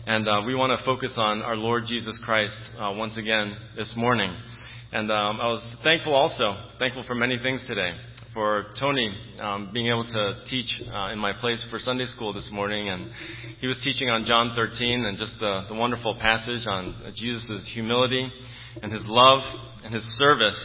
And we want to focus on our Lord Jesus Christ once again this morning. And I was thankful for many things today. For Tony being able to teach in my place for Sunday school this morning. And he was teaching on John 13 and just the wonderful passage on Jesus' humility and his love and his service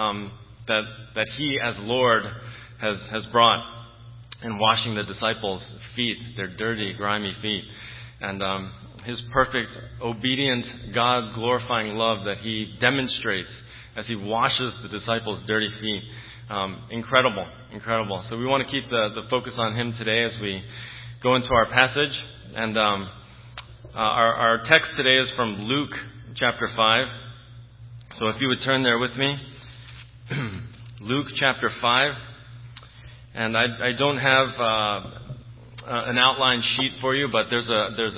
that he as Lord has brought in washing the disciples' feet, their dirty, grimy feet. And his perfect, obedient, God-glorifying love that he demonstrates as he washes the disciples' dirty feet. Incredible. So we want to keep the focus on him today as we go into our passage. And our text today is from Luke chapter 5. So if you would turn there with me. Luke chapter 5. And I don't have an outline sheet for you, but there's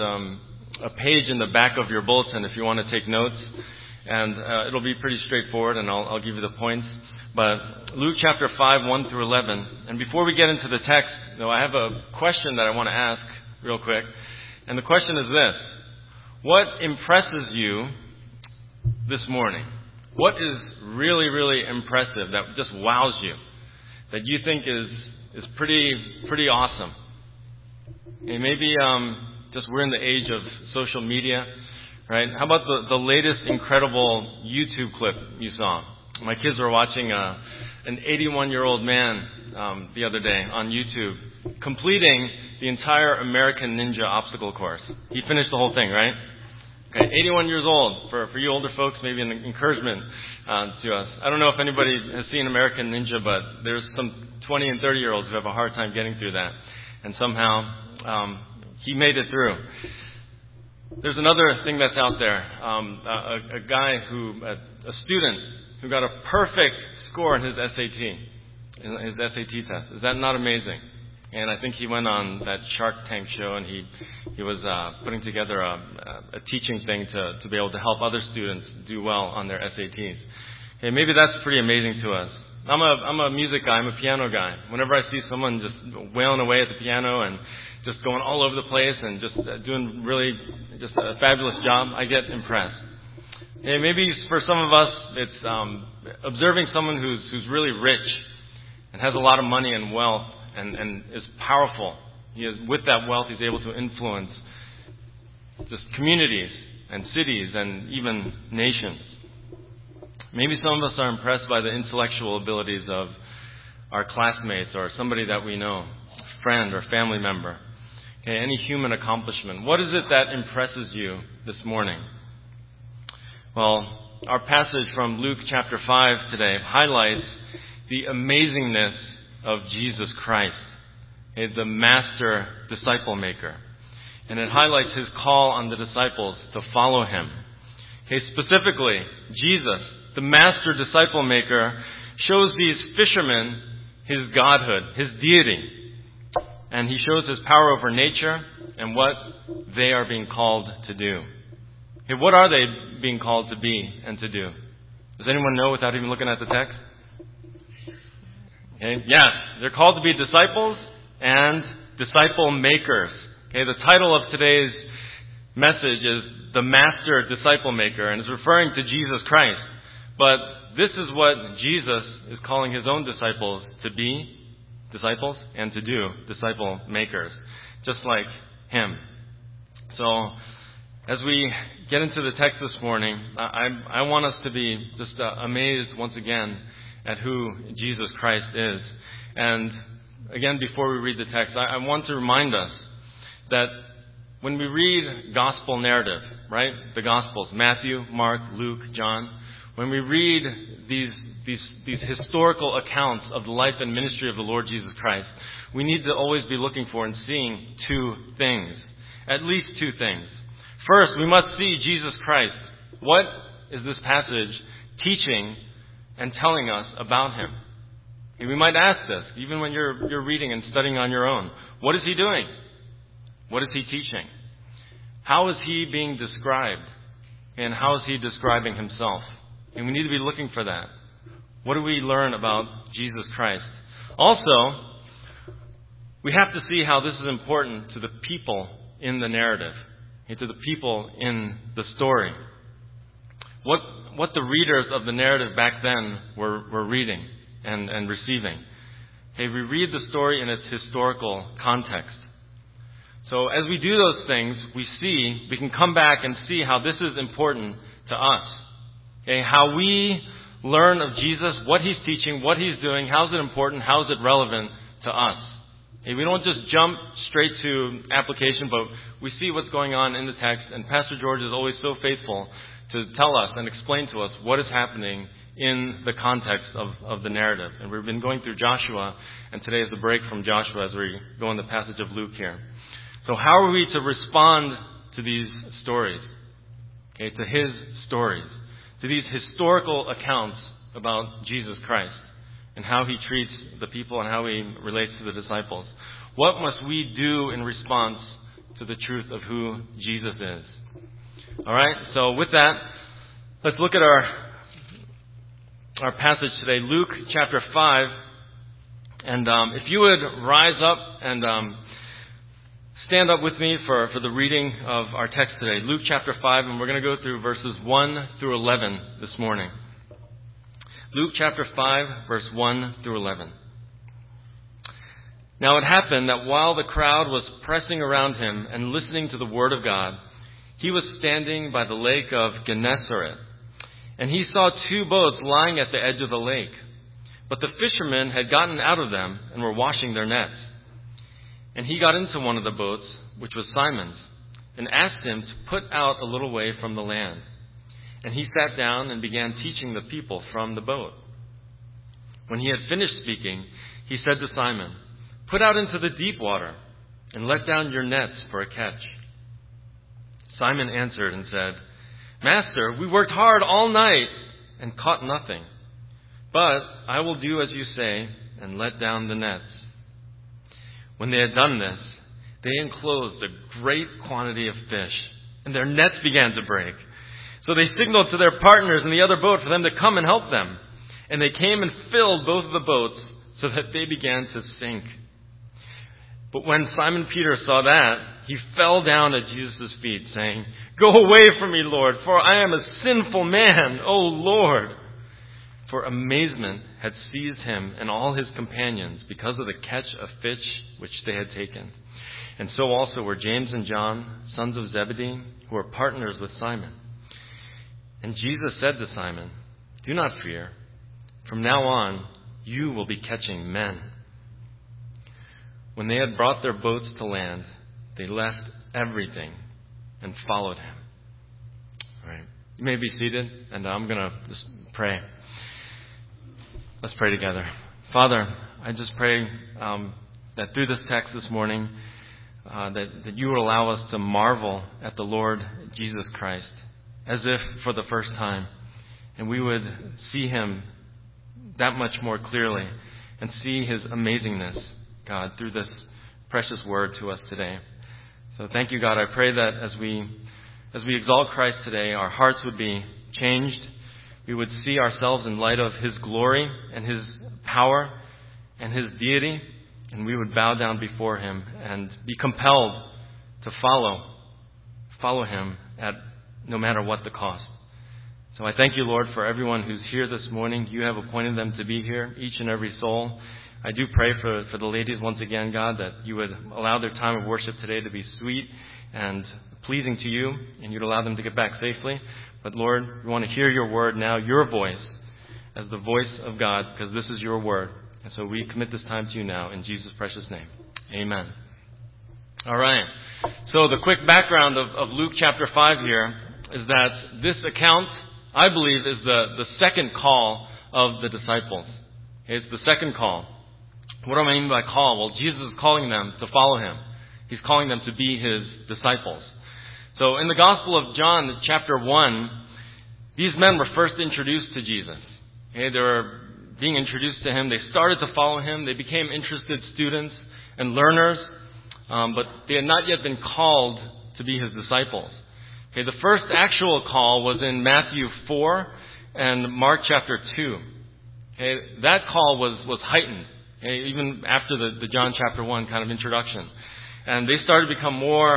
a page in the back of your bulletin if you want to take notes. And it'll be pretty straightforward, and I'll give you the points. But Luke chapter 5, 1 through 11. And before we get into the text, though, I have a question that I want to ask real quick. And the question is this. What impresses you this morning? What is really, really impressive that just wows you? That you think is pretty awesome? And maybe just we're in the age of social media, right? How about the latest incredible YouTube clip you saw? My kids were watching an 81-year-old man the other day on YouTube completing the entire American Ninja obstacle course. He finished the whole thing, right? Okay, 81 years old. For you older folks, maybe an encouragement to us. I don't know if anybody has seen American Ninja, but there's some 20 and 30-year-olds who have a hard time getting through that. And somehow he made it through. There's another thing that's out there. A guy a student who got a perfect score in his SAT test. Is that not amazing? And I think he went on that Shark Tank show, and he was putting together a teaching thing to be able to help other students do well on their SATs. Okay, maybe that's pretty amazing to us. I'm a music guy. I'm a piano guy. Whenever I see someone just wailing away at the piano and just going all over the place and just doing really just a fabulous job, I get impressed. Okay, maybe for some of us, it's observing someone who's really rich and has a lot of money and wealth and is powerful. With that wealth, he's able to influence just communities and cities and even nations. Maybe some of us are impressed by the intellectual abilities of our classmates or somebody that we know, a friend or family member. Okay, any human accomplishment. What is it that impresses you this morning? Well, our passage from Luke chapter 5 today highlights the amazingness of Jesus Christ, the master disciple maker. And it highlights his call on the disciples to follow him. Okay, specifically, Jesus, the master disciple maker, shows these fishermen his godhood, his deity. And he shows his power over nature and what they are being called to do. Okay, what are they being called to be and to do? Does anyone know without even looking at the text? Okay, yes, they're called to be disciples and disciple makers. Okay, the title of today's message is The Master Disciple Maker, and it's referring to Jesus Christ. But this is what Jesus is calling his own disciples to be, disciples, and to do, disciple makers, just like him. So, as we get into the text this morning, I want us to be just amazed once again at who Jesus Christ is. And again, before we read the text, I want to remind us that when we read gospel narrative, right, the Gospels, Matthew, Mark, Luke, John, when we read these historical accounts of the life and ministry of the Lord Jesus Christ, we need to always be looking for and seeing two things, at least two things. First, we must see Jesus Christ. What is this passage teaching and telling us about him? And we might ask this, even when you're reading and studying on your own. What is he doing? What is he teaching? How is he being described? And how is he describing himself? And we need to be looking for that. What do we learn about Jesus Christ? Also, we have to see how this is important to the people in the narrative. to the people in the story. What the readers of the narrative back then were reading and receiving. We read the story in its historical context. So as we do those things, we can come back and see how this is important to us. How we learn of Jesus, what He's teaching, what He's doing, how is it important, how is it relevant to us. We don't just jump straight to application, but we see what's going on in the text, and Pastor George is always so faithful to tell us and explain to us what is happening in the context of the narrative. And we've been going through Joshua, and today is the break from Joshua as we go in the passage of Luke here. So how are we to respond to these stories? To His stories, to these historical accounts about Jesus Christ and how He treats the people and how He relates to the disciples. What must we do in response to the truth of who Jesus is? All right, so with that, let's look at our passage today, Luke chapter 5. And if you would rise up and stand up with me for the reading of our text today, Luke chapter 5, and we're going to go through verses 1 through 11 this morning. Luke chapter 5, verse 1 through 11. Now it happened that while the crowd was pressing around Him and listening to the word of God, He was standing by the lake of Gennesaret, and He saw 2 boats lying at the edge of the lake. But the fishermen had gotten out of them and were washing their nets. And He got into one of the boats, which was Simon's, and asked him to put out a little way from the land. And He sat down and began teaching the people from the boat. When He had finished speaking, He said to Simon, "Put out into the deep water and let down your nets for a catch." Simon answered and said, "Master, we worked hard all night and caught nothing. But I will do as you say and let down the nets." When they had done this, they enclosed a great quantity of fish, and their nets began to break. So they signaled to their partners in the other boat for them to come and help them. And they came and filled both of the boats so that they began to sink. But when Simon Peter saw that, he fell down at Jesus' feet, saying, "Go away from me, Lord, for I am a sinful man, O Lord." For amazement had seized him and all his companions because of the catch of fish which they had taken. And so also were James and John, sons of Zebedee, who were partners with Simon. And Jesus said to Simon, "Do not fear. From now on, you will be catching men." When they had brought their boats to land, they left everything and followed Him. All right. You may be seated, and I'm going to just pray. Let's pray together. Father, I just pray that through this text this morning, that you would allow us to marvel at the Lord Jesus Christ as if for the first time. And we would see Him that much more clearly and see His amazingness, God, through this precious word to us today. So thank you, God. I pray that as we exalt Christ today, our hearts would be changed. We would see ourselves in light of His glory and His power and His deity, and we would bow down before Him and be compelled to follow Him at no matter what the cost. So I thank you, Lord, for everyone who's here this morning. You have appointed them to be here, each and every soul. I do pray for the ladies once again, God, that you would allow their time of worship today to be sweet and pleasing to you, and you'd allow them to get back safely. But Lord, we want to hear your word now, your voice, as the voice of God, because this is your word. And so we commit this time to you now in Jesus' precious name. Amen. All right. So the quick background of Luke chapter 5 here is that this account, I believe, is the second call of the disciples. It's the second call. What do I mean by call? Well, Jesus is calling them to follow Him. He's calling them to be His disciples. So in the Gospel of John, chapter 1, these men were first introduced to Jesus. They were being introduced to Him. They started to follow Him. They became interested students and learners, but they had not yet been called to be His disciples. The first actual call was in Matthew 4 and Mark chapter 2. That call was heightened, even after the John chapter 1 kind of introduction. And they started to become more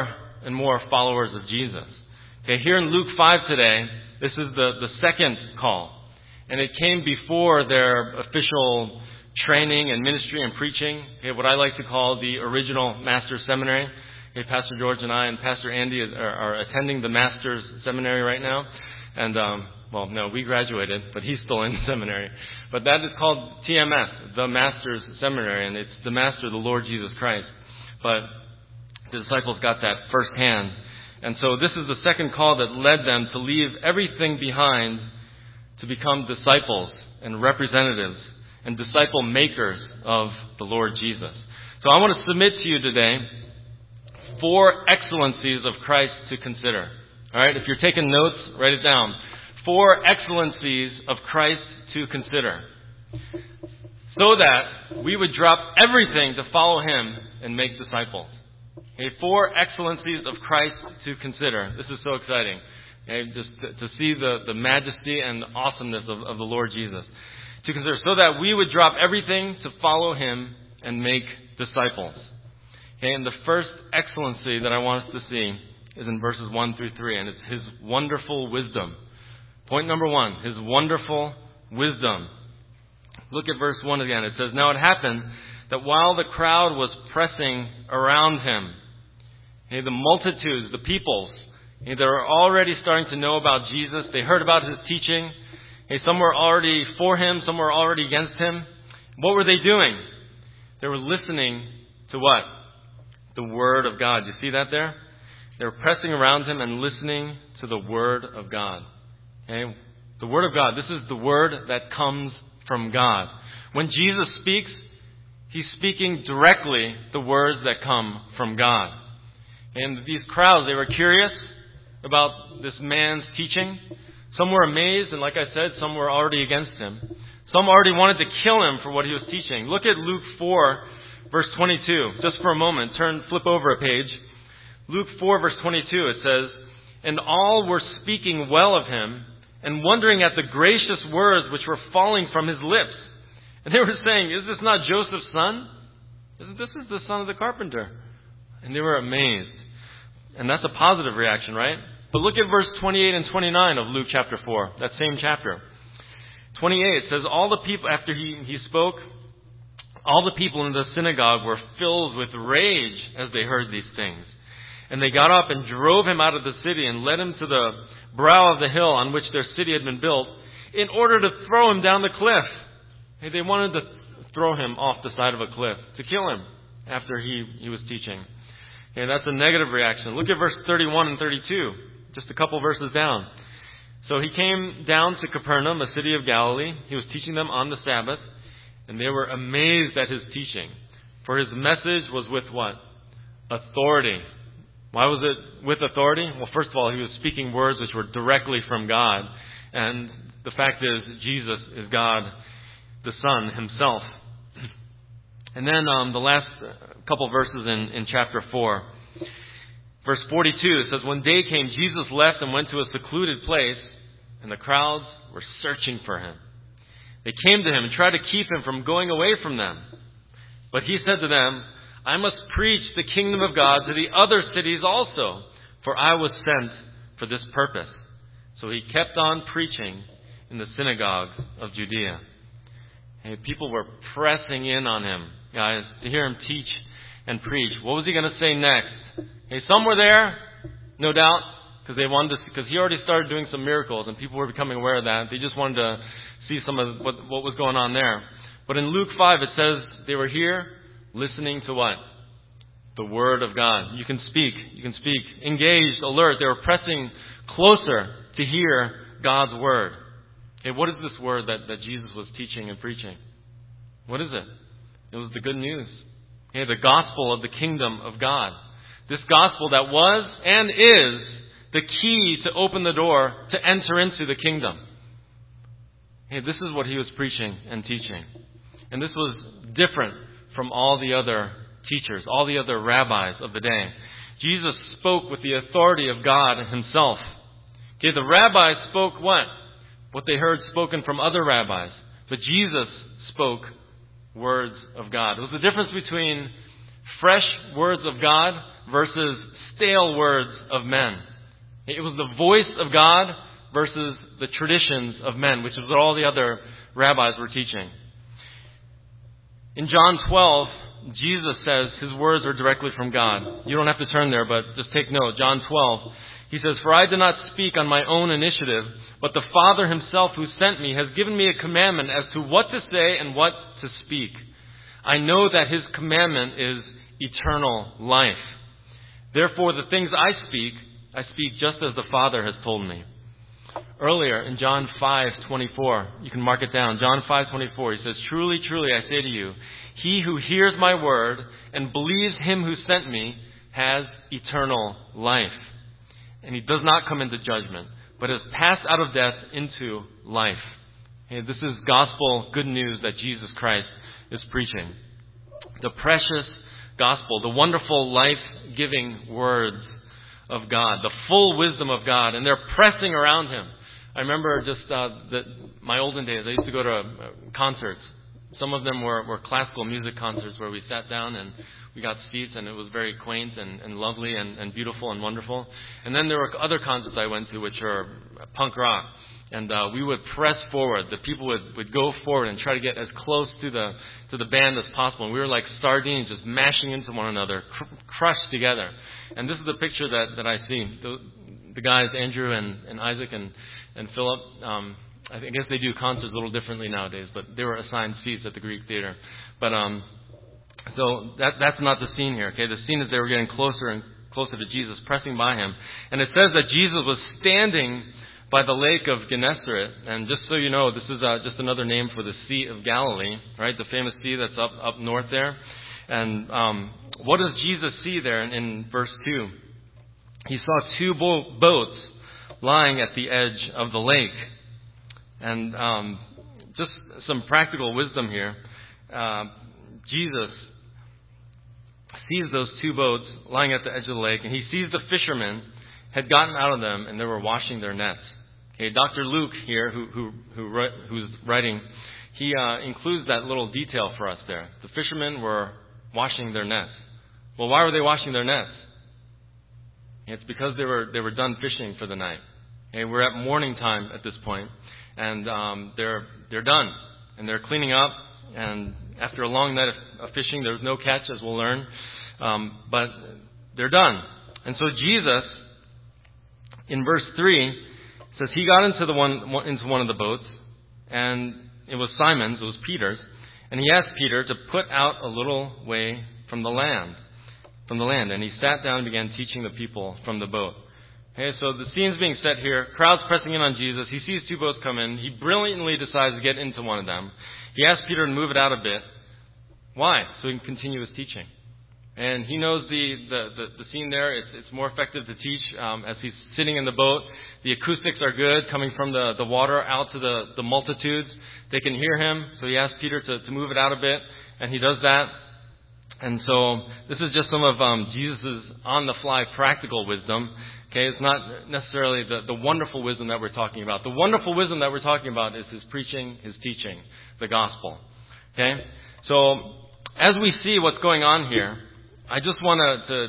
and more followers of Jesus. Okay, here in Luke 5 today, this is the second call. And it came before their official training and ministry and preaching. Okay, what I like to call the original Master's Seminary. Okay, Pastor George and I and Pastor Andy are attending the Master's Seminary right now. And, no, we graduated, but he's still in seminary. But that is called TMS, the Master's Seminary, and it's the Master, the Lord Jesus Christ. But the disciples got that firsthand. And so this is the second call that led them to leave everything behind to become disciples and representatives and disciple makers of the Lord Jesus. So I want to submit to you today 4 excellencies of Christ to consider. All right, if you're taking notes, write it down. 4 excellencies of Christ to consider, so that we would drop everything to follow Him and make disciples. Okay, 4 excellencies of Christ to consider. This is so exciting. Okay, just to see the majesty and the awesomeness of the Lord Jesus. To consider, so that we would drop everything to follow Him and make disciples. Okay, and the first excellency that I want us to see is in verses 1 through 3, and it's His wonderful wisdom. Point number 1, His wonderful wisdom. Look at verse 1 again. It says, "Now it happened that while the crowd was pressing around Him," the multitudes, the peoples, they were already starting to know about Jesus. They heard about His teaching. Some were already for Him, some were already against Him. What were they doing? They were listening to what? The Word of God. You see that there? They were pressing around Him and listening to the Word of God. Okay? The Word of God. This is the Word that comes from God. When Jesus speaks, He's speaking directly the words that come from God. And these crowds, they were curious about this man's teaching. Some were amazed, and like I said, some were already against Him. Some already wanted to kill Him for what He was teaching. Look at Luke 4, verse 22. Just for a moment, flip over a page. Luke 4, verse 22, it says, "And all were speaking well of Him, and wondering at the gracious words which were falling from His lips. And they were saying, 'Is this not Joseph's son? This is the son of the carpenter.' And they were amazed." And that's a positive reaction, right? But look at verse 28 and 29 of Luke chapter 4, that same chapter. 28 says, "All the people," after he spoke, "all the people in the synagogue were filled with rage as they heard these things. And they got up and drove Him out of the city and led Him to the brow of the hill on which their city had been built, in order to throw Him down the cliff." They wanted to throw Him off the side of a cliff, to kill Him after he was teaching. Okay, that's a negative reaction. Look at verse 31 and 32, just a couple verses down. "So He came down to Capernaum, a city of Galilee. He was teaching them on the Sabbath, and they were amazed at His teaching. For His message was with what? Authority." Why was it with authority? Well, first of all, He was speaking words which were directly from God. And the fact is, Jesus is God, the Son Himself. And then the last couple verses in chapter 4. Verse 42, it says, "When day came, Jesus left and went to a secluded place, and the crowds were searching for Him. They came to Him and tried to keep Him from going away from them. But He said to them, 'I must preach the kingdom of God to the other cities also, for I was sent for this purpose.' So He kept on preaching in the synagogues of Judea." Hey, people were pressing in on Him, guys, to hear Him teach and preach. What was He going to say next? Hey, some were there, no doubt, because He already started doing some miracles, and people were becoming aware of that. They just wanted to see some of what was going on there. But in Luke 5, it says they were here listening to what? The Word of God. You can speak, engaged, alert. They were pressing closer to hear God's Word. Okay, what is this Word that Jesus was teaching and preaching? What is it? It was the good news. Okay, the gospel of the kingdom of God. This gospel that was and is the key to open the door to enter into the kingdom. Hey, this is what He was preaching and teaching. And this was different from all the other teachers, all the other rabbis of the day. Jesus spoke with the authority of God Himself. Okay, the rabbis spoke what? What they heard spoken from other rabbis. But Jesus spoke words of God. It was the difference between fresh words of God versus stale words of men. It was the voice of God versus the traditions of men, which is what all the other rabbis were teaching. In John 12, Jesus says his words are directly from God. You don't have to turn there, but just take note. John 12, he says, "For I did not speak on my own initiative, but the Father himself who sent me has given me a commandment as to what to say and what to speak. I know that his commandment is eternal life. Therefore, the things I speak just as the Father has told me." Earlier in John 5:24, you can mark it down. John 5:24, he says, "Truly, truly, I say to you, he who hears my word and believes him who sent me has eternal life. And he does not come into judgment, but has passed out of death into life." Okay, this is gospel good news that Jesus Christ is preaching. The precious gospel, the wonderful life-giving words of God, the full wisdom of God, and they're pressing around him. I remember just my olden days, I used to go to concerts. Some of them were classical music concerts where we sat down and we got seats, and it was very quaint and lovely and beautiful and wonderful. And then there were other concerts I went to which are punk rock. And we would press forward. The people would go forward and try to get as close to the band as possible. And we were like sardines just mashing into one another, crushed together. And this is the picture that I see. The guys, Andrew and Isaac and Philip, I guess they do concerts a little differently nowadays, but they were assigned seats at the Greek Theater. But so that's not the scene here. Okay, the scene is they were getting closer and closer to Jesus, pressing by him. And it says that Jesus was standing by the lake of Gennesaret. And just so you know, this is just another name for the Sea of Galilee, right? The famous sea that's up north there. And what does Jesus see there in verse 2? He saw two boats lying at the edge of the lake. And just some practical wisdom here. Jesus sees those two boats lying at the edge of the lake, and he sees the fishermen had gotten out of them and they were washing their nets. Okay, Dr. Luke here, who's writing, he includes that little detail for us there. The fishermen were washing their nets. Well, why were they washing their nets? It's because they were done fishing for the night. Okay, we're at morning time at this point, and they're done, and they're cleaning up. And after a long night of fishing, there was no catch, as we'll learn, but they're done. And so Jesus, in verse 3, says he got into one of the boats, and it was Simon's, it was Peter's, and he asked Peter to put out a little way from the land, and he sat down and began teaching the people from the boat. Okay, so the scene's being set here, crowds pressing in on Jesus. He sees two boats come in. He brilliantly decides to get into one of them. He asks Peter to move it out a bit. Why? So he can continue his teaching. And he knows the scene there. It's more effective to teach as he's sitting in the boat. The acoustics are good, coming from the water out to the multitudes. They can hear him. So he asks Peter to move it out a bit, and he does that. And so this is just some of Jesus' on-the-fly practical wisdom. Okay, it's not necessarily the wonderful wisdom that we're talking about. The wonderful wisdom that we're talking about is his preaching, his teaching, the gospel. Okay, so as we see what's going on here, I just want to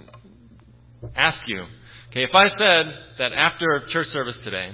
just ask you, okay, if I said that after church service today,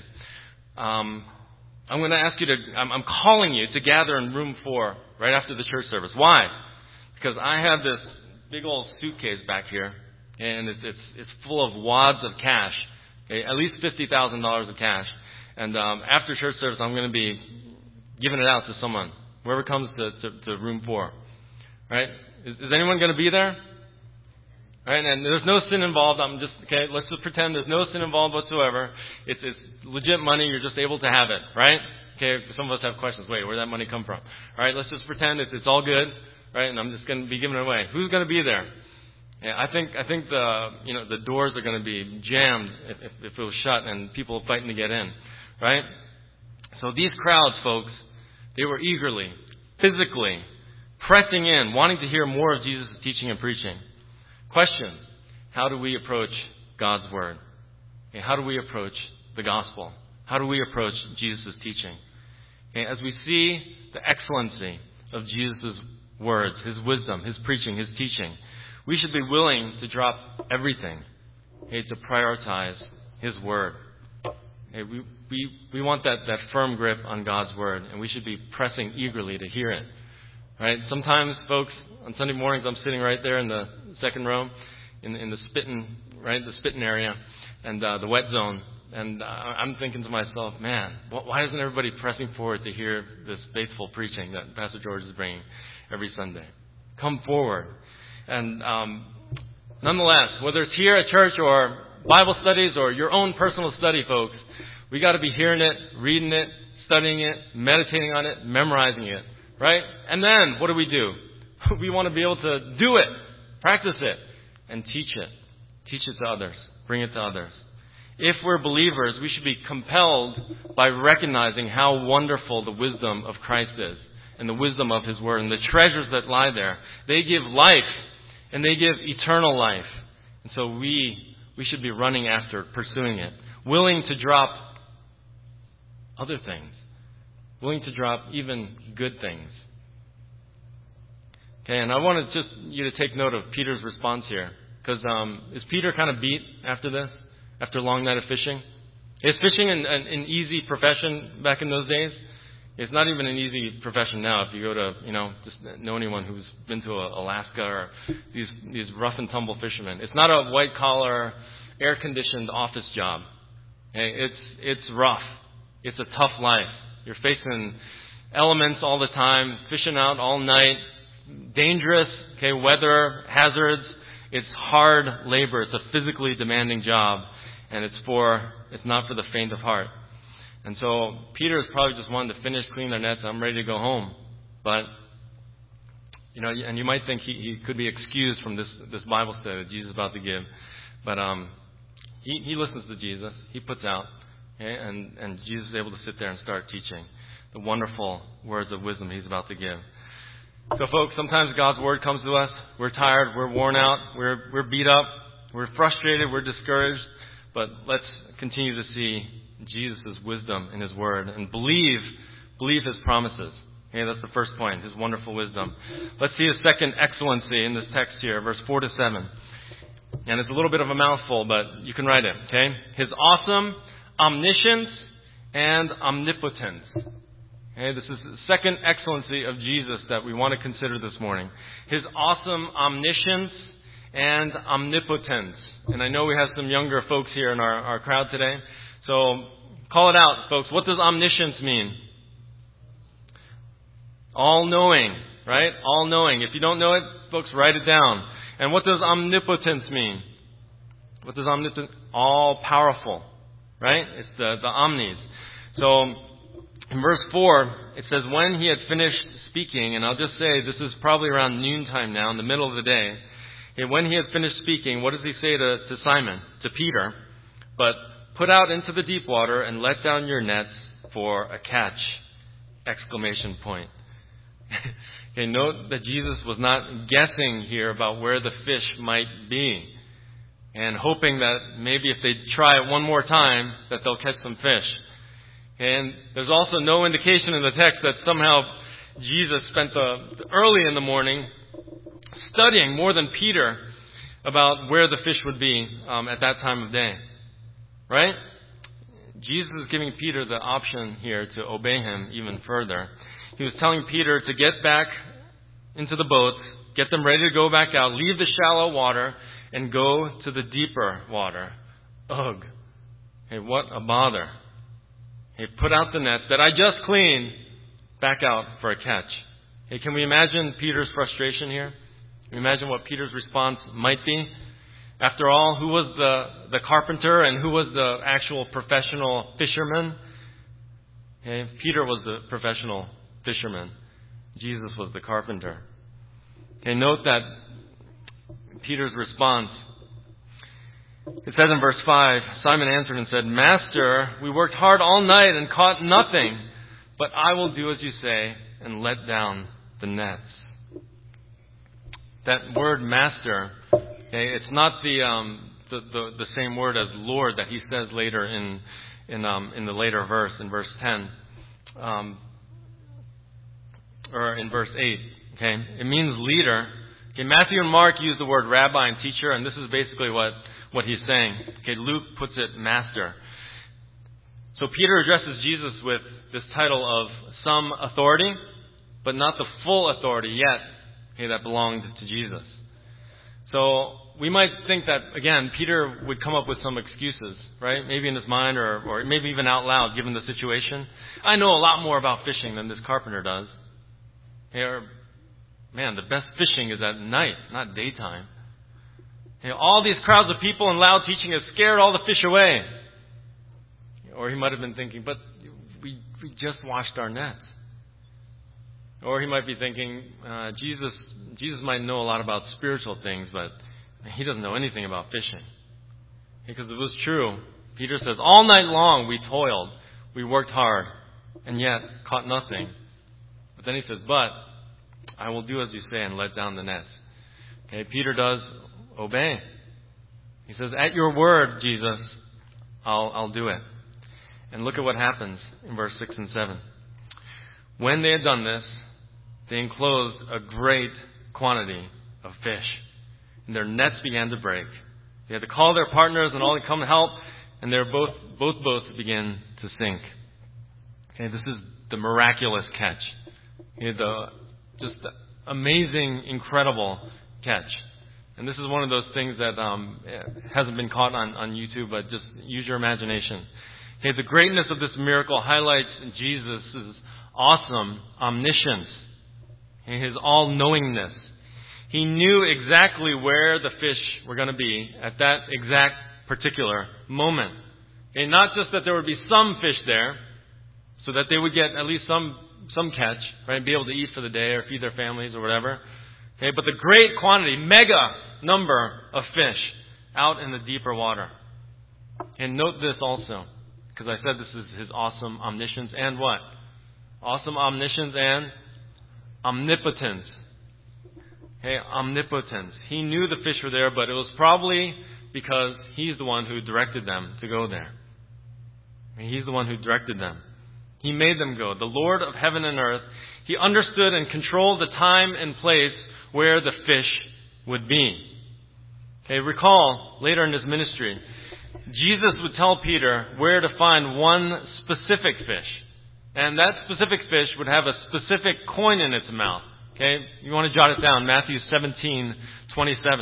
I'm going to ask you I'm calling you to gather in room 4 right after the church service. Why? Because I have this big old suitcase back here, and it's full of wads of cash, okay, at least $50,000 of cash. And after church service, I'm going to be giving it out to someone, whoever comes to room 4. Right? Is anyone going to be there? Right? And there's no sin involved. Let's just pretend there's no sin involved whatsoever. It's legit money. You're just able to have it. Right? Okay, some of us have questions. Wait, where'd that money come from? All right, let's just pretend it's all good. Right? And I'm just going to be giving it away. Who's going to be there? Yeah, I think the doors are going to be jammed if it was shut and people fighting to get in. Right? So these crowds, folks, they were eagerly, physically pressing in, wanting to hear more of Jesus' teaching and preaching. Question: how do we approach God's Word? Okay, how do we approach the gospel? How do we approach Jesus' teaching? Okay, as we see the excellency of Jesus' words, his wisdom, his preaching, his teaching, we should be willing to drop everything, to prioritize His Word. We want that firm grip on God's Word, and we should be pressing eagerly to hear it. Right? Sometimes, folks, on Sunday mornings, I'm sitting right there in the second row, in the spitting area, and the wet zone. And I'm thinking to myself, man, why isn't everybody pressing forward to hear this faithful preaching that Pastor George is bringing every Sunday? Come forward. And nonetheless, whether it's here at church or Bible studies or your own personal study, folks, we got to be hearing it, reading it, studying it, meditating on it, memorizing it, right? And then what do? We want to be able to do it, practice it, and teach it. Teach it to others. Bring it to others. If we're believers, we should be compelled by recognizing how wonderful the wisdom of Christ is and the wisdom of His Word and the treasures that lie there. They give life and they give eternal life. And so we should be running after, pursuing it, willing to drop other things, willing to drop even good things. Okay, and I wanted just you to take note of Peter's response here. Because is Peter kind of beat after this? After a long night of fishing? Is fishing an easy profession back in those days? It's not even an easy profession now. If you go to, just know anyone who's been to Alaska or these rough and tumble fishermen. It's not a white collar, air conditioned office job. Okay? It's rough. It's a tough life. You're facing elements all the time, fishing out all night, dangerous, weather hazards. It's hard labor. It's a physically demanding job. And it's not for the faint of heart. And so Peter is probably just wanting to finish cleaning their nets. I'm ready to go home. But, and you might think he could be excused from this Bible study that Jesus is about to give. But he listens to Jesus. He puts out. Okay? And Jesus is able to sit there and start teaching the wonderful words of wisdom He's about to give. So folks, sometimes God's Word comes to us. We're tired. We're worn out. We're beat up. We're frustrated. We're discouraged. But let's continue to see Jesus' wisdom in His Word and believe His promises. Okay, that's the first point, His wonderful wisdom. Let's see His second excellency in this text here, verse 4 to 7. And it's a little bit of a mouthful, but you can write it, okay? His awesome omniscience and omnipotence. Okay, this is the second excellency of Jesus that we want to consider this morning. His awesome omniscience and omnipotence. And I know we have some younger folks here in our crowd today. So call it out, folks. What does omniscience mean? All-knowing, right? All-knowing. If you don't know it, folks, write it down. And what does omnipotence mean? What does omnipotence? All-powerful, right? It's the omnis. So in verse 4, it says, when He had finished speaking, and I'll just say this is probably around noontime now, in the middle of the day. And when He had finished speaking, what does He say to Simon, to Peter? But put out into the deep water and let down your nets for a catch! Exclamation point. Okay, note that Jesus was not guessing here about where the fish might be and hoping that maybe if they try it one more time that they'll catch some fish. And there's also no indication in the text that somehow Jesus spent early in the morning studying more than Peter about where the fish would be at that time of day. Right? Jesus is giving Peter the option here to obey Him even further. He was telling Peter to get back into the boat, get them ready to go back out, leave the shallow water, and go to the deeper water. Ugh. Hey, what a bother. Hey, put out the nets that I just cleaned back out for a catch. Hey, can we imagine Peter's frustration here? Can we imagine what Peter's response might be? After all, who was the carpenter and who was the actual professional fisherman? Okay, Peter was the professional fisherman. Jesus was the carpenter. Okay, note that Peter's response. It says in verse 5, Simon answered and said, Master, we worked hard all night and caught nothing, but I will do as you say and let down the nets. That word master, okay, it's not the same word as Lord that he says later in the later verse, in verse 10. Or in verse 8. Okay? It means leader. Okay, Matthew and Mark use the word rabbi and teacher, and this is basically what he's saying. Okay, Luke puts it master. So Peter addresses Jesus with this title of some authority, but not the full authority yet, okay, that belonged to Jesus. So we might think that, again, Peter would come up with some excuses, right? Maybe in his mind or maybe even out loud, given the situation. I know a lot more about fishing than this carpenter does. Or, man, the best fishing is at night, not daytime. All these crowds of people and loud teaching has scared all the fish away. Or he might have been thinking, but we just washed our nets. Or he might be thinking, Jesus might know a lot about spiritual things, but he doesn't know anything about fishing. Because if it was true, Peter says, all night long we toiled, we worked hard, and yet caught nothing. But then he says, but I will do as you say and let down the nets. Okay, Peter does obey. He says, at your word, Jesus, I'll do it. And look at what happens in verse 6 and 7. When they had done this, they enclosed a great quantity of fish, and their nets began to break. They had to call their partners and all to come help, and both boats began to sink. Okay, this is the miraculous catch. Just amazing, incredible catch. And this is one of those things that hasn't been caught on YouTube, but just use your imagination. Okay, the greatness of this miracle highlights Jesus' awesome omniscience, his all-knowingness. He knew exactly where the fish were going to be at that exact particular moment. Okay, not just that there would be some fish there, so that they would get at least some catch, right, be able to eat for the day or feed their families or whatever. Okay, but the great quantity, mega number of fish out in the deeper water. And note this also, because I said this is his awesome omniscience and what? Awesome omniscience and omnipotence. Okay, omnipotence. He knew the fish were there, but it was probably because he's the one who directed them to go there. He's the one who directed them. He made them go. The Lord of heaven and earth, he understood and controlled the time and place where the fish would be. Okay, recall later in his ministry, Jesus would tell Peter where to find one specific fish. And that specific fish would have a specific coin in its mouth. Okay, you want to jot it down, Matthew 17:27.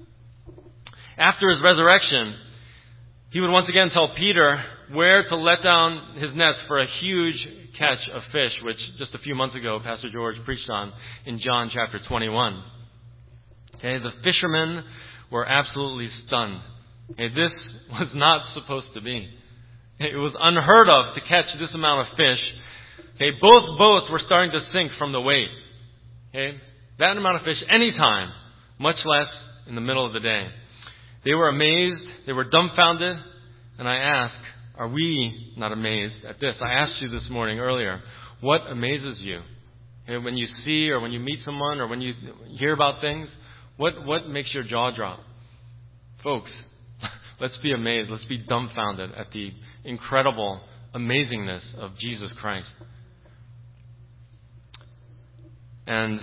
After his resurrection, he would once again tell Peter where to let down his nets for a huge catch of fish, which just a few months ago Pastor George preached on in John chapter 21. Okay, the fishermen were absolutely stunned. Okay, this was not supposed to be. It was unheard of to catch this amount of fish. Okay, both boats were starting to sink from the weight. Okay, that amount of fish anytime, much less in the middle of the day. They were amazed. They were dumbfounded. And I ask, are we not amazed at this? I asked you this morning earlier, what amazes you? Okay, when you see or when you meet someone or when you hear about things, what makes your jaw drop? Folks, let's be amazed. Let's be dumbfounded at the incredible amazingness of Jesus Christ. And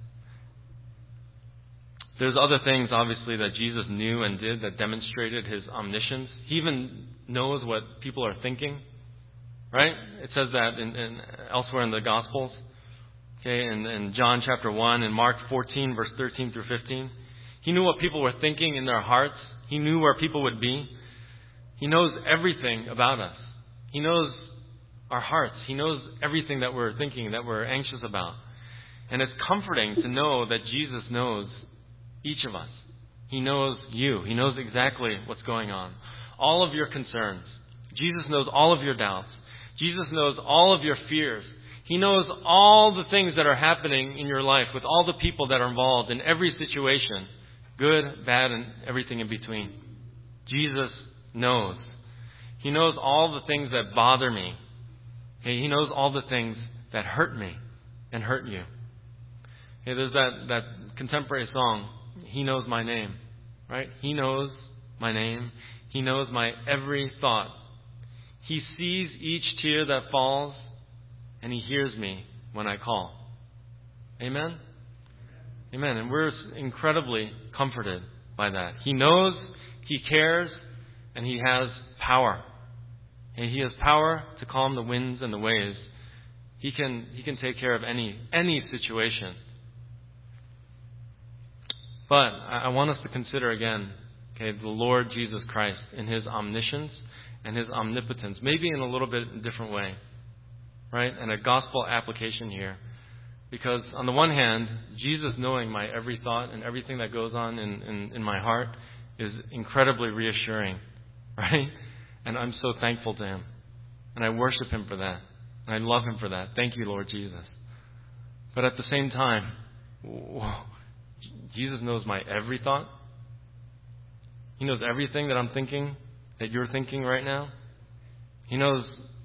there's other things, obviously, that Jesus knew and did that demonstrated his omniscience. He even knows what people are thinking, right? It says that in elsewhere in the Gospels. Okay, in John chapter 1 and Mark 14, verse 13 through 15. He knew what people were thinking in their hearts. He knew where people would be. He knows everything about us. He knows our hearts. He knows everything that we're thinking, that we're anxious about. And it's comforting to know that Jesus knows each of us. He knows you. He knows exactly what's going on. All of your concerns. Jesus knows all of your doubts. Jesus knows all of your fears. He knows all the things that are happening in your life with all the people that are involved in every situation. Good, bad, and everything in between. Jesus knows. He knows all the things that bother me. He knows all the things that hurt me and hurt you. There's that contemporary song, He Knows My Name, right? He knows my name. He knows my every thought. He sees each tear that falls, and He hears me when I call. Amen? Amen. And we're incredibly comforted by that. He knows, He cares, and He has power. And He has power to calm the winds and the waves. He can take care of any situation. But I want us to consider again, the Lord Jesus Christ in His omniscience and His omnipotence, maybe in a little bit different way, right? And a gospel application here. Because on the one hand, Jesus knowing my every thought and everything that goes on in my heart is incredibly reassuring, right? And I'm so thankful to Him. And I worship Him for that. And I love Him for that. Thank you, Lord Jesus. But at the same time, Jesus knows my every thought. He knows everything that I'm thinking, that you're thinking right now. He knows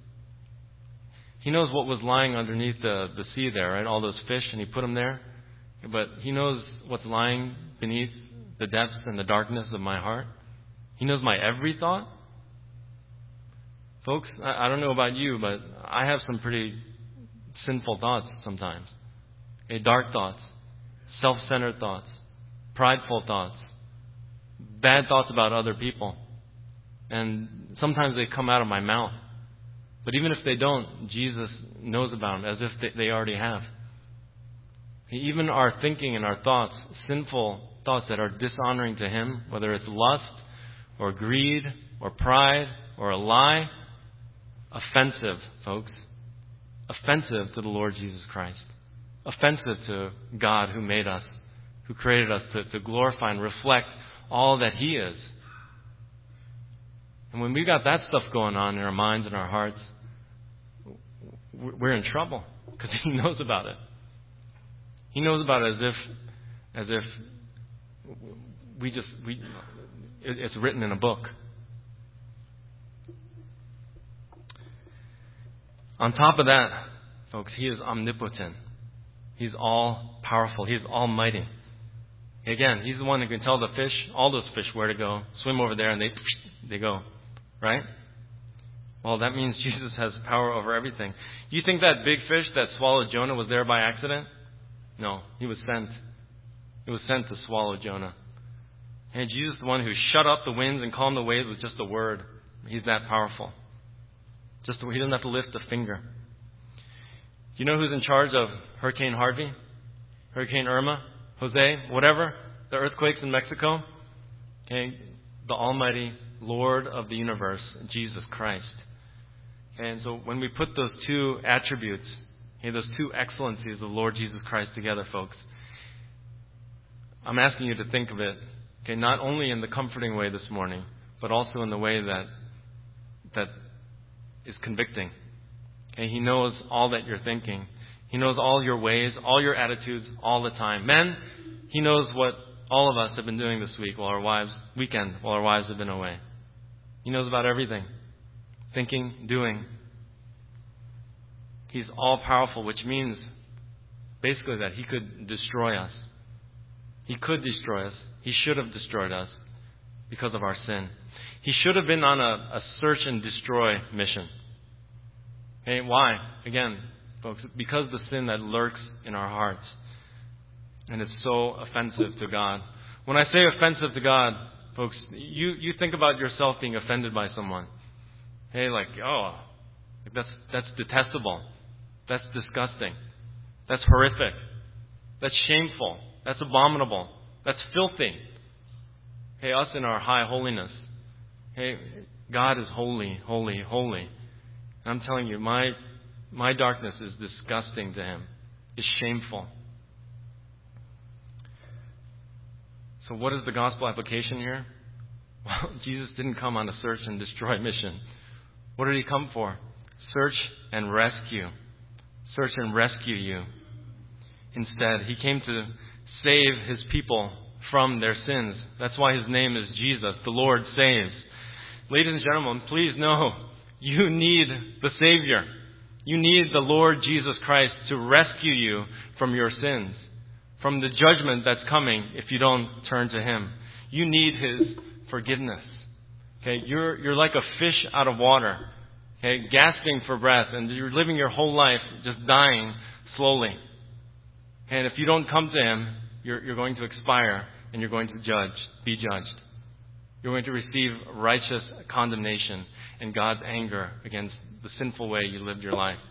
what was lying underneath the sea there, right? All those fish, and He put them there. But He knows what's lying beneath the depths and the darkness of my heart. He knows my every thought. Folks, I don't know about you, but I have some pretty sinful thoughts sometimes. Dark thoughts, self-centered thoughts, prideful thoughts, bad thoughts about other people. And sometimes they come out of my mouth. But even if they don't, Jesus knows about them as if they already have. Even our thinking and our thoughts, sinful thoughts that are dishonoring to Him, whether it's lust or greed or pride or a lie, offensive, folks. Offensive to the Lord Jesus Christ. Offensive to God who made us, who created us to glorify and reflect all that He is. And when we got that stuff going on in our minds and our hearts, we're in trouble because He knows about it. He knows about it as if it's written in a book. On top of that, folks, He is omnipotent. He's all powerful. He's almighty. Again, He's the one who can tell the fish, all those fish, where to go. Swim over there and they go. Right? Well, that means Jesus has power over everything. Do you think that big fish that swallowed Jonah was there by accident? No, He was sent. He was sent to swallow Jonah. And Jesus is the one who shut up the winds and calmed the waves with just a word. He's that powerful. He doesn't have to lift a finger. Do you know who's in charge of Hurricane Harvey? Hurricane Irma? Jose? Whatever? The earthquakes in Mexico? Okay, the Almighty Lord of the universe, Jesus Christ. And so when we put those two attributes, those two excellencies of the Lord Jesus Christ together, folks, I'm asking you to think of it, not only in the comforting way this morning, but also in the way that is convicting. He knows all that you're thinking. He knows all your ways, all your attitudes, all the time. Men, He knows what all of us have been doing this week while our wives have been away. He knows about everything. Thinking, doing. He's all powerful, which means basically that He could destroy us. He could destroy us. He should have destroyed us because of our sin. He should have been on a search and destroy mission. Why? Again, folks, because of the sin that lurks in our hearts. And it's so offensive to God. When I say offensive to God, folks, you think about yourself being offended by someone. That's detestable. That's disgusting. That's horrific. That's shameful. That's abominable. That's filthy. Us in our high holiness. God is holy, holy, holy. And I'm telling you, my darkness is disgusting to Him. It's shameful. So what is the gospel application here? Well, Jesus didn't come on a search and destroy mission. What did He come for? Search and rescue. Search and rescue you. Instead, He came to save His people from their sins. That's why His name is Jesus. The Lord saves. Ladies and gentlemen, please know, you need the Savior. You need the Lord Jesus Christ to rescue you from your sins, from the judgment that's coming if you don't turn to Him. You need His forgiveness. You're like a fish out of water, gasping for breath, and you're living your whole life just dying slowly. And if you don't come to Him, you're going to expire and you're going to be judged. You're going to receive righteous condemnation and God's anger against the sinful way you lived your life.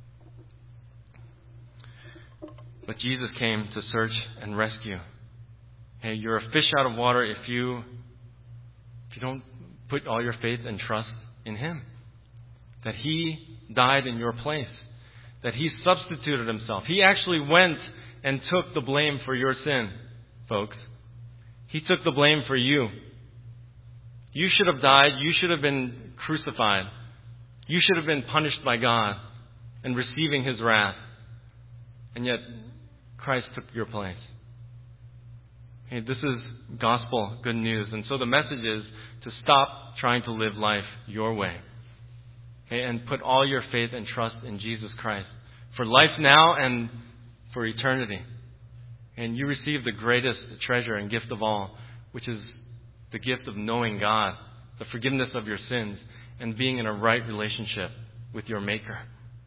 But Jesus came to search and rescue. Hey, you're a fish out of water if you don't put all your faith and trust in Him. That He died in your place. That He substituted Himself. He actually went and took the blame for your sin, folks. He took the blame for you. You should have died. You should have been crucified. You should have been punished by God and receiving His wrath. And yet, Christ took your place. Hey, this is gospel good news. And so the message is to stop trying to live life your way. Okay, and put all your faith and trust in Jesus Christ for life now and for eternity. And you receive the greatest treasure and gift of all, which is the gift of knowing God, the forgiveness of your sins, and being in a right relationship with your Maker.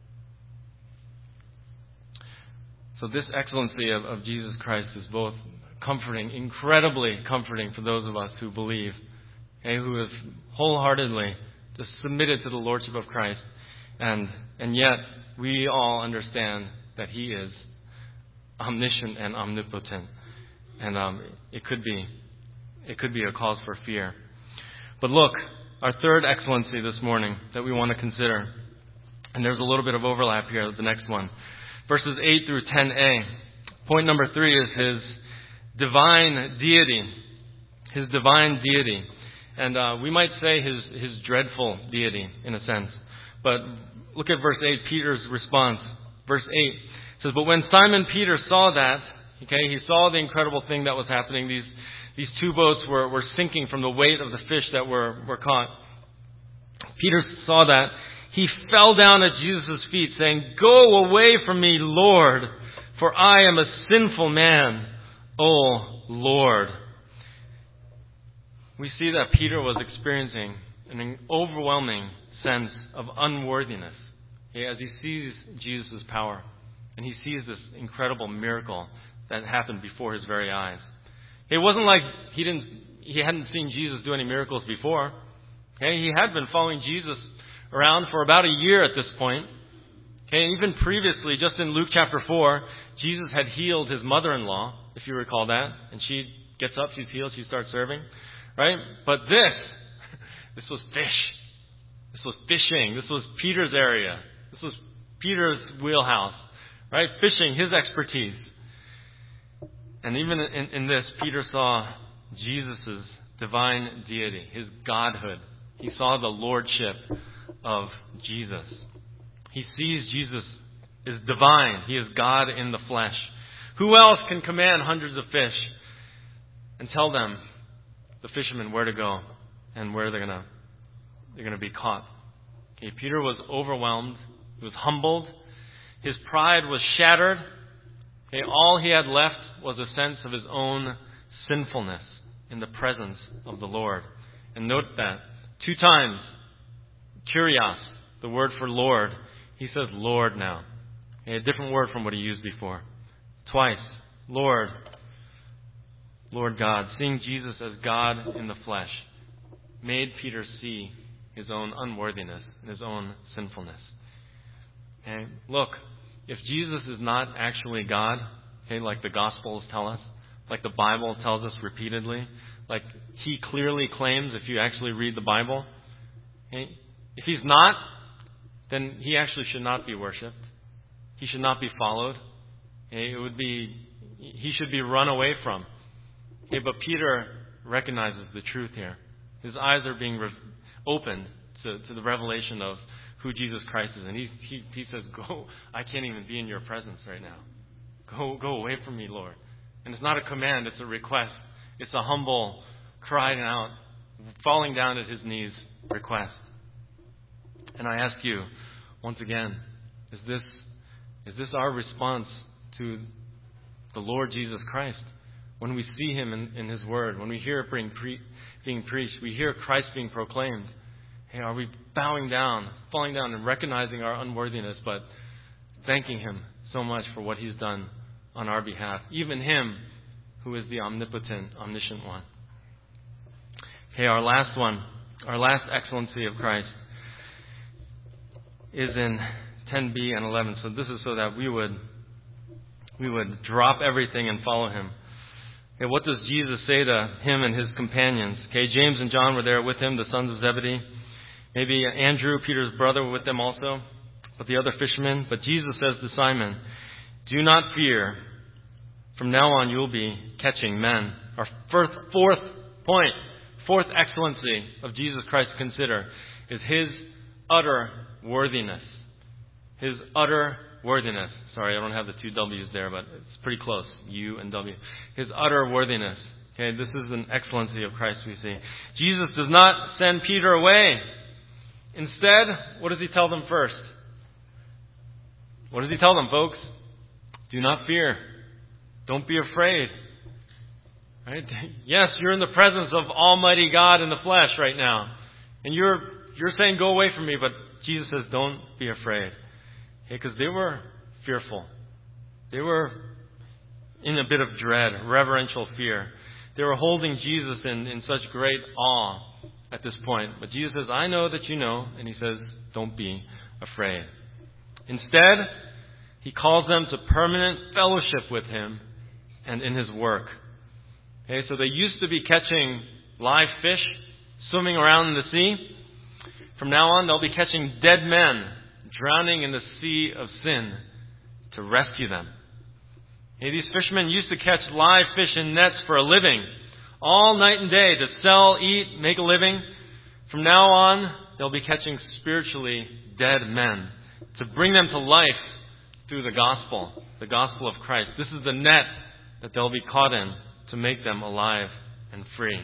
So this excellency of Jesus Christ is both comforting, incredibly comforting for those of us who believe, who have wholeheartedly just submitted to the Lordship of Christ. And yet, we all understand that He is omniscient and omnipotent. And it could be a cause for fear. But look, our third excellency this morning that we want to consider, and there's a little bit of overlap here with the next one. Verses 8 through 10a. Point number 3 is His divine deity. His divine deity. And we might say His dreadful deity, in a sense. But look at verse 8, Peter's response. Verse 8 says, "But when Simon Peter saw that," he saw the incredible thing that was happening. These two boats were sinking from the weight of the fish that were caught. Peter saw that. He fell down at Jesus' feet, saying, "Go away from me, Lord, for I am a sinful man, O Lord." We see that Peter was experiencing an overwhelming sense of unworthiness as he sees Jesus' power. And he sees this incredible miracle that happened before his very eyes. It wasn't like he hadn't seen Jesus do any miracles before. He had been following Jesus around for about a year at this point. Even previously, just in Luke chapter 4, Jesus had healed his mother-in-law, if you recall that. And she gets up, she's healed, she starts serving. Right? But this was fish. This was fishing. This was Peter's area. This was Peter's wheelhouse. Right? Fishing, his expertise. And even in this, Peter saw Jesus' divine deity, His godhood. He saw the lordship of Jesus. He sees Jesus is divine. He is God in the flesh. Who else can command hundreds of fish and tell them, the fishermen, where to go and where they're going to be caught? Peter was overwhelmed. He was humbled. His pride was shattered. All he had left was a sense of his own sinfulness in the presence of the Lord. And note that 2 times, kurios, the word for Lord, he says Lord now. A different word from what he used before. Twice, Lord God. Seeing Jesus as God in the flesh made Peter see his own unworthiness and his own sinfulness. Look, if Jesus is not actually God, like the Gospels tell us, like the Bible tells us repeatedly, like He clearly claims if you actually read the Bible, if He's not, then He actually should not be worshipped. He should not be followed. He should be run away from. But Peter recognizes the truth here. His eyes are being opened to the revelation of who Jesus Christ is. And he says, "Go, I can't even be in your presence right now. Go away from me, Lord." And it's not a command, it's a request. It's a humble, crying out, falling down at His knees request. And I ask you, once again, is this our response to the Lord Jesus Christ? When we see Him in His Word, when we hear it being preached, we hear Christ being proclaimed, are we bowing down, falling down and recognizing our unworthiness, but thanking Him so much for what He's done on our behalf? Even Him who is the omnipotent, omniscient one. Okay, our last one, our last excellency of Christ is in 10b and 11. So this is so that we would drop everything and follow him. Okay, what does Jesus say to him and his companions? Okay, James and John were there with him, the sons of Zebedee. Maybe Andrew, Peter's brother, were with them also, but the other fishermen. But Jesus says to Simon, "Do not fear. From now on you will be catching men." Our fourth excellency of Jesus Christ to consider is his utter worthiness. His utter worthiness. Sorry, I don't have the two W's there, but it's pretty close. U and W. His utter worthiness. Okay, this is an excellency of Christ we see. Jesus does not send Peter away. Instead, what does he tell them first? What does he tell them, folks? Do not fear. Don't be afraid. Right? Yes, you're in the presence of Almighty God in the flesh right now. And you're saying, go away from me, but Jesus says, don't be afraid. Because they were fearful. They were in a bit of dread, reverential fear. They were holding Jesus in such great awe at this point. But Jesus says, I know that you know. And he says, don't be afraid. Instead, he calls them to permanent fellowship with him and in his work. Okay, so they used to be catching live fish, swimming around in the sea. From now on, they'll be catching dead men, drowning in the sea of sin to rescue them. Okay, these fishermen used to catch live fish in nets for a living, all night and day, to sell, eat, make a living. From now on, they'll be catching spiritually dead men to bring them to life through the gospel of Christ. This is the net that they'll be caught in to make them alive and free.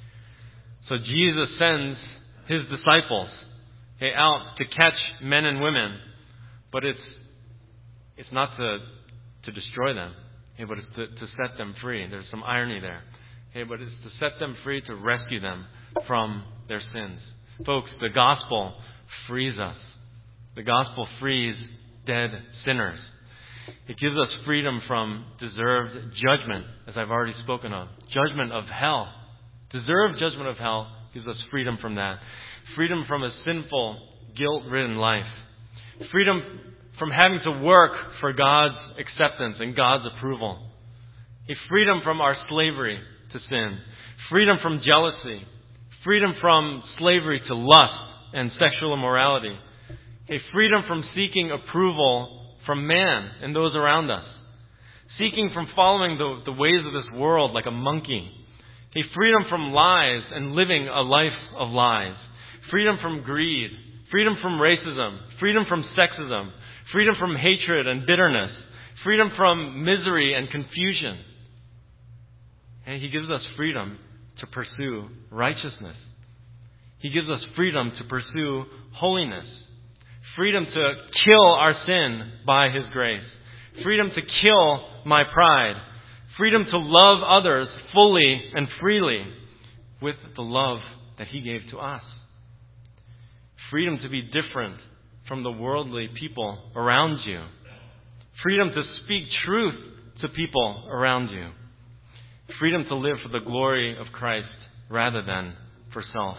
So Jesus sends his disciples out to catch men and women, but it's not to destroy them, but it's to set them free. There's some irony there. But it's to set them free, to rescue them from their sins. Folks, the gospel frees us. The gospel frees dead sinners. It gives us freedom from deserved judgment, as I've already spoken of. Judgment of hell. Deserved judgment of hell gives us freedom from that. Freedom from a sinful, guilt-ridden life. Freedom from having to work for God's acceptance and God's approval. A freedom from our slavery to sin. Freedom from jealousy. Freedom from slavery to lust and sexual immorality. A freedom from seeking approval from man and those around us. Seeking from following the ways of this world like a monkey. A freedom from lies and living a life of lies. Freedom from greed. Freedom from racism. Freedom from sexism. Freedom from hatred and bitterness. Freedom from misery and confusion. And he gives us freedom to pursue righteousness. He gives us freedom to pursue holiness. Freedom to kill our sin by his grace. Freedom to kill my pride. Freedom to love others fully and freely with the love that he gave to us. Freedom to be different from the worldly people around you. Freedom to speak truth to people around you. Freedom to live for the glory of Christ rather than for self.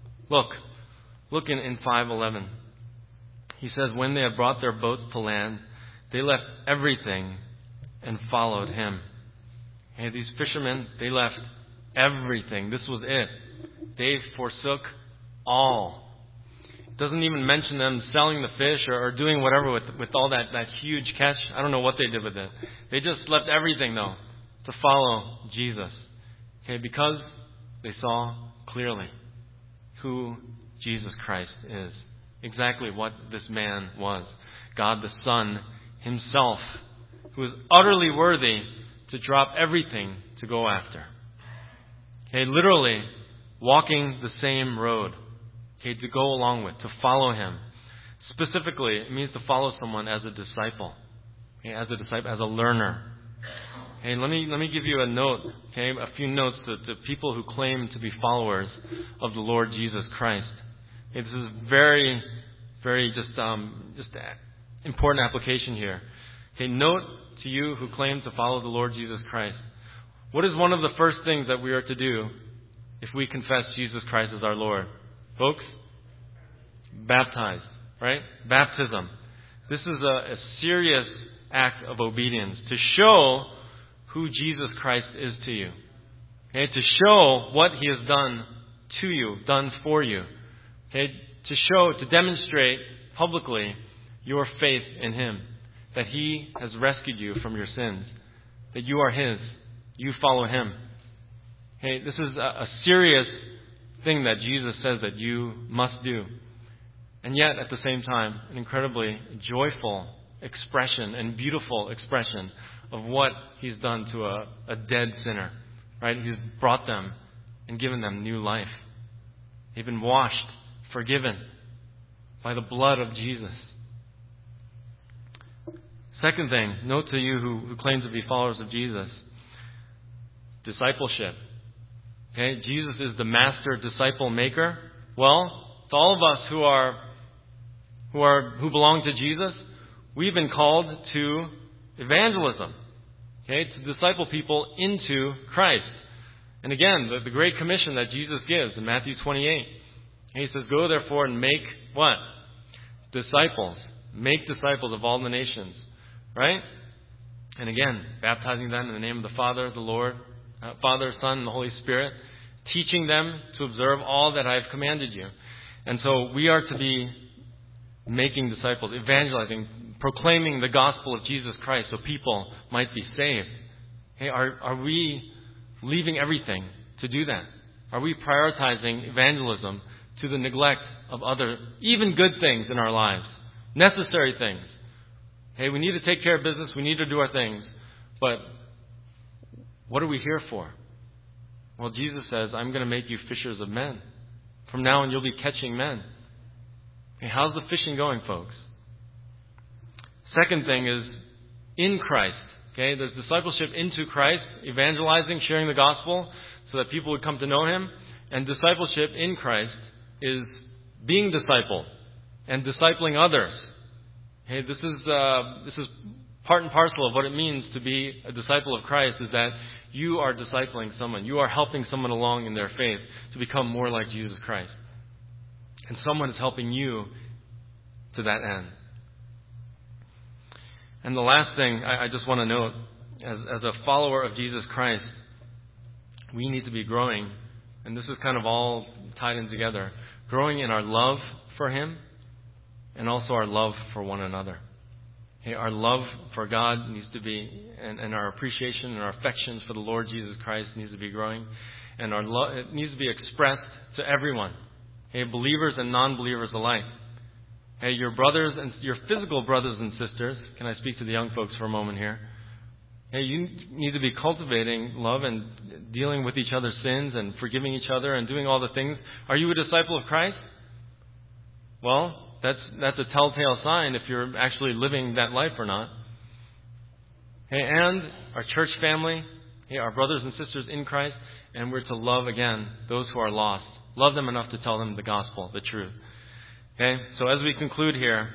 Look in 5:11. He says, when they had brought their boats to land, they left everything and followed him. These fishermen, they left everything. This was it. They forsook all. It doesn't even mention them selling the fish or doing whatever with all that huge catch. I don't know what they did with it. They just left everything, though, to follow Jesus. Because they saw clearly who Jesus Christ is. Exactly what this man was. God the Son himself, who is utterly worthy to drop everything to go after. Literally walking the same road. To go along with, to follow him. Specifically, it means to follow someone as a disciple. As a disciple, as a learner. Let me give you a note. A few notes to people who claim to be followers of the Lord Jesus Christ. This is very, very just important application here. Note to you who claim to follow the Lord Jesus Christ. What is one of the first things that we are to do if we confess Jesus Christ as our Lord? Folks, baptized, right? Baptism. This is a serious act of obedience to show who Jesus Christ is to you. Okay? To show what He has done to you, done for you. Okay? To demonstrate publicly your faith in Him. That He has rescued you from your sins. That you are His. You follow Him. Okay? This is a serious thing that Jesus says that you must do. And yet, at the same time, an incredibly joyful expression and beautiful expression of what He's done to a dead sinner. Right? He's brought them and given them new life. They've been washed, forgiven by the blood of Jesus. Second thing, note to you who claim to be followers of Jesus, discipleship. Okay, Jesus is the master disciple maker. Well, to all of us who belong to Jesus, we've been called to evangelism. Okay, to disciple people into Christ. And again, the Great Commission that Jesus gives in Matthew 28. He says, go therefore and make what? Disciples. Make disciples of all the nations. Right? And again, baptizing them in the name of the Father, the Lord, Father, Son, and the Holy Spirit, teaching them to observe all that I have commanded you. And so we are to be making disciples, evangelizing, proclaiming the gospel of Jesus Christ so people might be saved. Hey, are we leaving everything to do that? Are we prioritizing evangelism to the neglect of other, even good things in our lives? Necessary things. Hey, we need to take care of business. We need to do our things. But what are we here for? Well, Jesus says, I'm going to make you fishers of men. From now on, you'll be catching men. Hey, how's the fishing going, folks? Second thing is in Christ. Okay, there's discipleship into Christ, evangelizing, sharing the gospel so that people would come to know Him. And discipleship in Christ is being discipled and discipling others. Okay, this is part and parcel of what it means to be a disciple of Christ, is that you are discipling someone. You are helping someone along in their faith to become more like Jesus Christ. And someone is helping you to that end. And the last thing I just want to note, as a follower of Jesus Christ, we need to be growing, and this is kind of all tied in together, growing in our love for Him and also our love for one another. Okay, our love for God needs to be, and our appreciation and our affections for the Lord Jesus Christ needs to be growing. And it needs to be expressed to everyone. Okay, believers and non-believers alike. Hey, your brothers and your physical brothers and sisters, can I speak to the young folks for a moment here? Hey, you need to be cultivating love and dealing with each other's sins and forgiving each other and doing all the things. Are you a disciple of Christ? Well, that's a telltale sign if you're actually living that life or not. Hey, and our church family, hey, our brothers and sisters in Christ, and we're to love again those who are lost. Love them enough to tell them the gospel, the truth. Okay, so as we conclude here,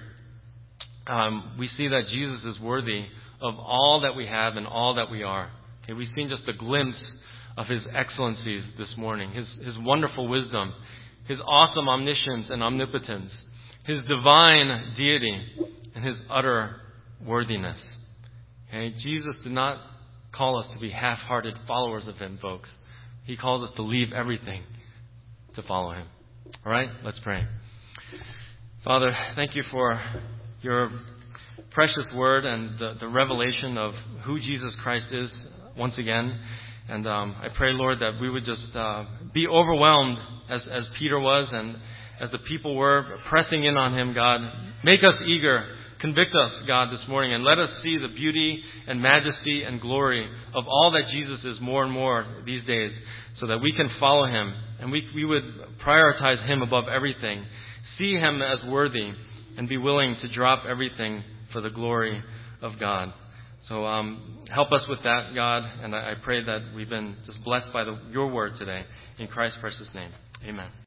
we see that Jesus is worthy of all that we have and all that we are. Okay, we've seen just a glimpse of His excellencies this morning, His wonderful wisdom, His awesome omniscience and omnipotence, His divine deity, and His utter worthiness. Okay, Jesus did not call us to be half-hearted followers of Him, folks. He calls us to leave everything to follow Him. All right, let's pray. Father, thank You for Your precious word and the revelation of who Jesus Christ is once again. And I pray, Lord, that we would just be overwhelmed as Peter was and as the people were pressing in on Him, God. Make us eager. Convict us, God, this morning, and let us see the beauty and majesty and glory of all that Jesus is more and more these days, so that we can follow Him and we would prioritize Him above everything. See Him as worthy and be willing to drop everything for the glory of God. So help us with that, God, and I pray that we've been just blessed by Your word today. In Christ's precious name, amen.